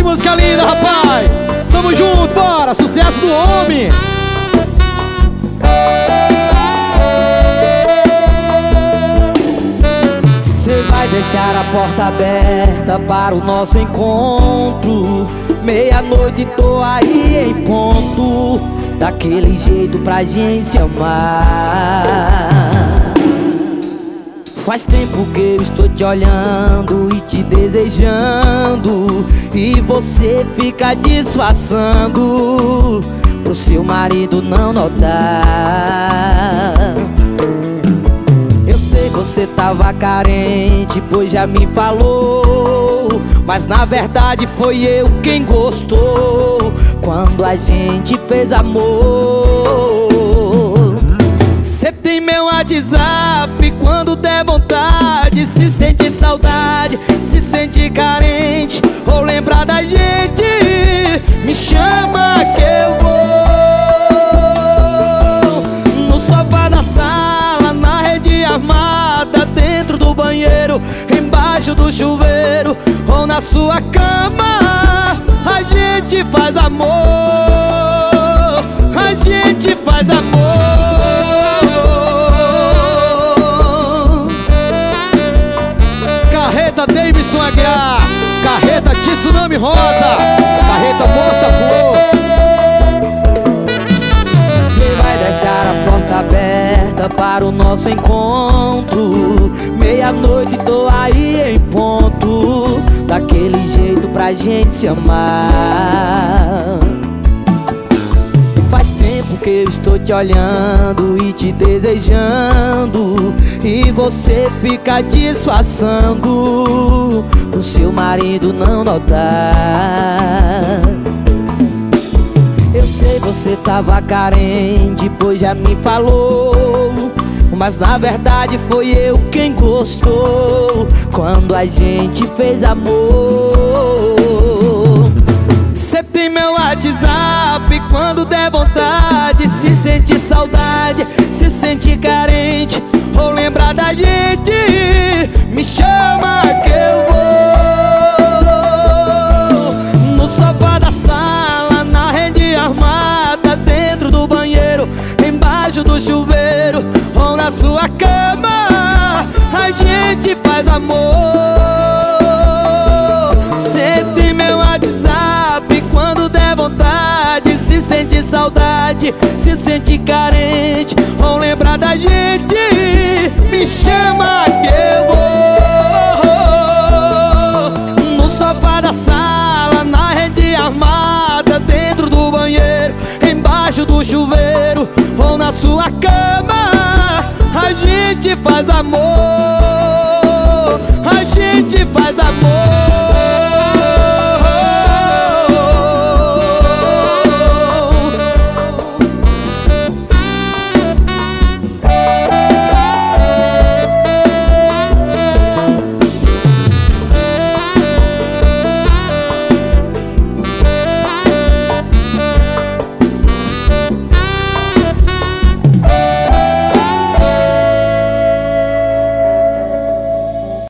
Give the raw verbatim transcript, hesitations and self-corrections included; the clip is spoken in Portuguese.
música linda, rapaz. Tamo junto, bora, sucesso do homem. Cê vai deixar a porta aberta para o nosso encontro. Meia-noite tô aí em ponto, daquele jeito pra gente se amar. Faz tempo que eu estou te olhando e te desejando, e você fica disfarçando pro seu marido não notar. Eu sei que você tava carente, pois já me falou, mas na verdade foi eu quem gostou quando a gente fez amor. Cê tem meu WhatsApp, quando der vontade, se sente saudade, se sente carente ou lembrar da gente, me chama que eu vou. No sofá da sala, na rede armada, dentro do banheiro, embaixo do chuveiro ou na sua cama, a gente faz amor, a gente faz amor. Carreta Davidson Aguiar, carreta Tsunami Rosa, carreta Moça Flor. Cê vai deixar a porta aberta para o nosso encontro. Meia-noite tô aí em ponto, daquele jeito pra gente se amar. Faz tempo que eu estou te olhando e te desejando, e você fica disfarçando pro seu marido não notar. Eu sei você tava carente, pois já me falou, mas na verdade foi eu quem gostou quando a gente fez amor. Cê tem meu WhatsApp, quando der vontade, se sente saudade, se sente carente ou lembrar da gente, me chama que eu vou. No sofá da sala, na rede armada, dentro do banheiro, embaixo do chuveiro ou na sua cama, a gente faz amor. Cê tem meu WhatsApp, quando der vontade, se sente saudade, se sente carente ou lembrar da gente, me chama que eu vou. No sofá da sala, na rede armada, dentro do banheiro, embaixo do chuveiro ou na sua cama, a gente faz amor, a gente faz amor.